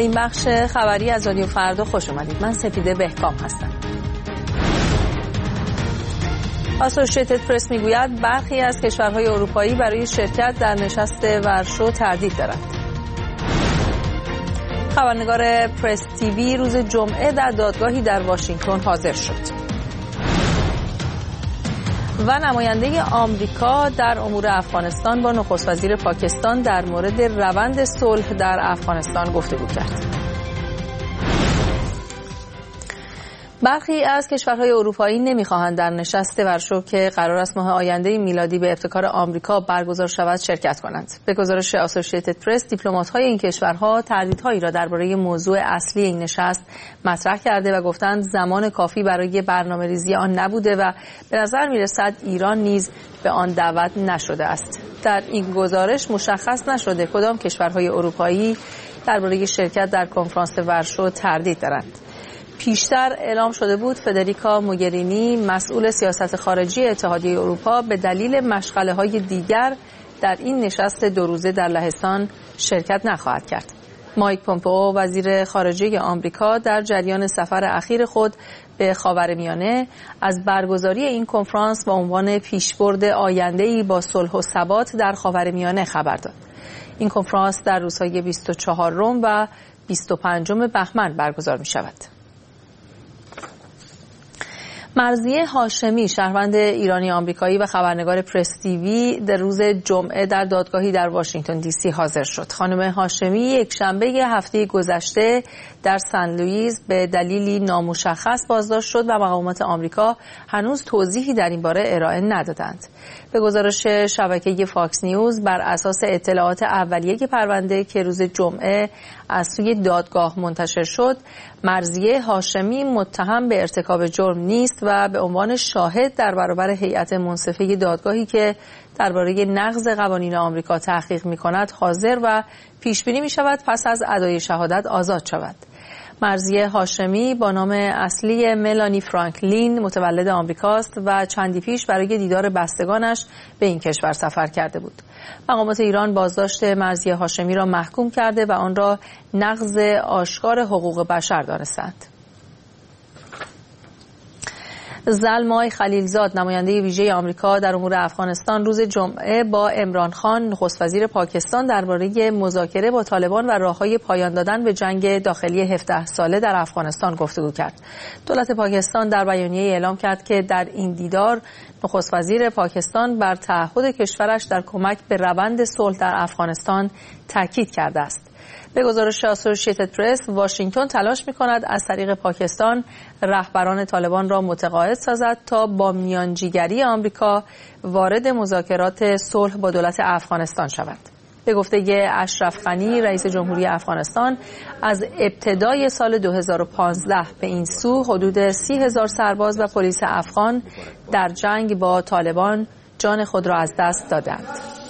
این بخش خبری از رادیو فردا خوش اومدید. من سپیده بهکام هستم. اسوسییتد پرس میگوید برخی از کشورهای اروپایی برای شرکت در نشست ورشو تردید دارند. خبرنگار پرس تیوی روز جمعه در دادگاهی در واشنگتن حاضر شد. و نماینده آمریکا در امور افغانستان با نخست وزیر پاکستان در مورد روند صلح در افغانستان گفتگو کرد. برخی از کشورهای اروپایی نمی‌خواهند در نشست ورشو که قرار است ماه آینده میلادی به ابتکار آمریکا برگزار شود شرکت کنند. به گزارش اسوسییتد پرس، دیپلمات‌های این کشورها تردیدهایی را درباره موضوع اصلی این نشست مطرح کرده و گفتند زمان کافی برای برنامه‌ریزی آن نبوده و به نظر می‌رسد ایران نیز به آن دعوت نشده است. در این گزارش مشخص نشده کدام کشورهای اروپایی درباره شرکت در کنفرانس ورشو تردید دارند. پیشتر اعلام شده بود فدریکا موگرینی مسئول سیاست خارجی اتحادیه اروپا به دلیل مشغله‌های دیگر در این نشست 2 روزه در لهستان شرکت نخواهد کرد. مایک پومپئو وزیر خارجه آمریکا در جریان سفر اخیر خود به خاورمیانه از برگزاری این کنفرانس با عنوان پیشبرد آینده‌ای با صلح و ثبات در خاورمیانه خبر داد. این کنفرانس در روزهای 24 و 25 بهمن برگزار می‌شود. مرضیه هاشمی شهروند ایرانی آمریکایی و خبرنگار پرس تیوی در روز جمعه در دادگاهی در واشنگتن دی سی حاضر شد. خانم هاشمی یک شنبه هفته گذشته در سن لوئیس به دلیلی نامشخص بازداشت شد و مقامات آمریکا هنوز توضیحی در این باره ارائه ندادند. به گزارش شبکه فاکس نیوز بر اساس اطلاعات اولیه پرونده که روز جمعه از سوی دادگاه منتشر شد، مرضیه هاشمی متهم به ارتکاب جرم نیست و به عنوان شاهد در برابر هیئت منصفه دادگاهی که درباره نقض قوانین آمریکا تحقیق می‌کند حاضر و پیش بینی می‌شود پس از ادای شهادت آزاد شود. مرضیه هاشمی با نام اصلی ملانی فرانکلین متولد آمریکاست و چندی پیش برای دیدار بستگانش به این کشور سفر کرده بود. مقامات ایران بازداشت مرضیه هاشمی را محکوم کرده و آن را نقض آشکار حقوق بشر دانستند. زلمای خلیلزاد نماینده ویژه آمریکا در امور افغانستان روز جمعه با عمران خان نخست وزیر پاکستان درباره مذاکره با طالبان و راههای پایان دادن به جنگ داخلی 17 ساله در افغانستان گفتگو کرد. دولت پاکستان در بیانیه اعلام کرد که در این دیدار نخست وزیر پاکستان بر تعهد کشورش در کمک به روند صلح در افغانستان تاکید کرده است. به گزارش اسوسییتد پرس، واشنگتن تلاش می‌کند از طریق پاکستان رهبران طالبان را متقاعد سازد تا با میانجیگری آمریکا وارد مذاکرات صلح با دولت افغانستان شود. به گفته اشرف غنی رئیس جمهوری افغانستان، از ابتدای سال 2015 به این سو حدود 30,000 سرباز و پلیس افغان در جنگ با طالبان جان خود را از دست دادند.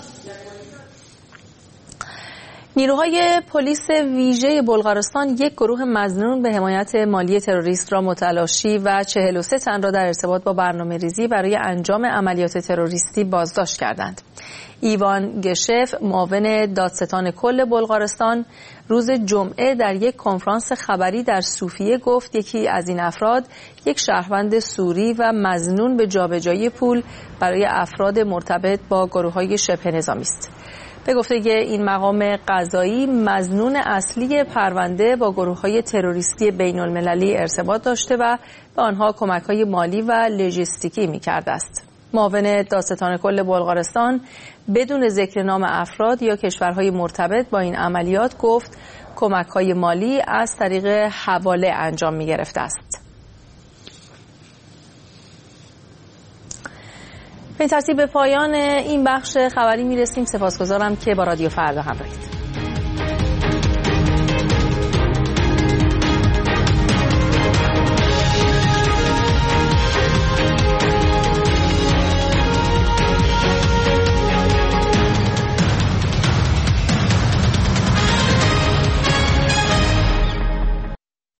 نیروهای پلیس ویژه بلغارستان یک گروه مظنون به حمایت مالی تروریست را متلاشی و 43 تن را در ارتباط با برنامه‌ریزی برای انجام عملیات تروریستی بازداشت کردند. ایوان گشف، معاون دادستان کل بلغارستان، روز جمعه در یک کنفرانس خبری در صوفیه گفت یکی از این افراد یک شهروند سوری و مظنون به جابجایی پول برای افراد مرتبط با گروه‌های شبه نظامی است. به گفته این مقام قضایی، مظنون اصلی پرونده با گروه‌های تروریستی بین‌المللی ارتباط داشته و به آنها کمک‌های مالی و لوجستیکی می‌کرده است. معاون دادستان کل بلغارستان بدون ذکر نام افراد یا کشورهای مرتبط با این عملیات گفت کمک‌های مالی از طریق حواله انجام می‌گرفته است. به ترتیب به پایان این بخش خبری میرسیم. سپاسگزارم که با رادیو فردا همراهید.